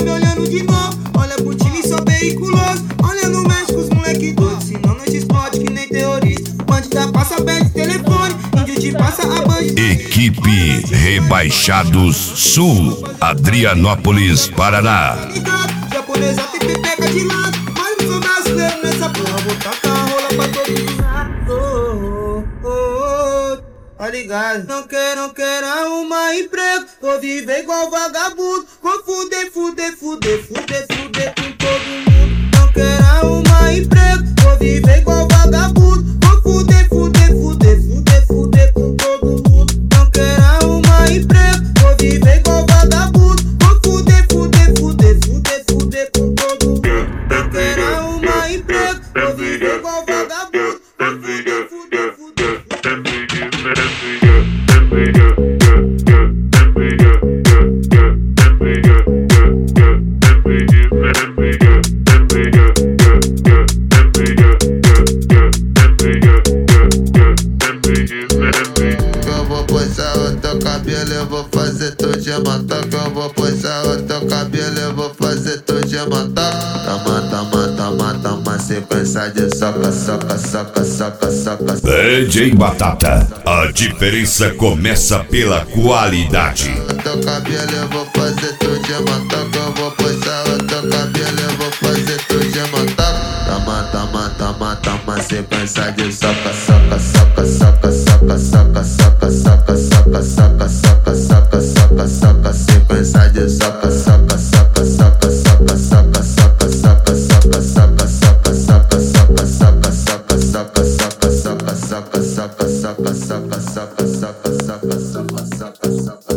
me olhando de novo. Olha pro time, sou periculoso. Olha no México, os moleque doido. Senão não te explode que nem terrorista. Bandida passa, pede telefone. Índio te passa a bandida. Equipe Rebaixados Sul, Adrianópolis, Paraná. Japonesa tem pepeca de lado. Mas não sou brasileiro nessa porra. Vou tacar a rola pra todos os lados. Tá ligado? Não quero arrumar emprego. Vou viver igual vagabundo. Vou fuder com todo mundo. Não quero arrumar emprego. Vou viver igual vagabundo. Vou fuder com todo mundo. Não quero arrumar emprego. Vou viver igual vagabundo. Vou fuder com todo mundo. Não quero arrumar emprego. Vou viver igual vagabundo. Vou fuder. Eu vou posar o teu cabelo, eu vou fazer tu diamantar. Que eu vou posar o teu cabelo, eu vou fazer tu diamantar. Toma, sequência de soca. DJ Batata, a diferença começa pela qualidade. O teu cabelo, eu vou fazer tu diamantar. Que eu vou posar o teu cabelo, eu vou fazer tu diamantar. Toma, sequência de soca. Sequência de soca. Soca.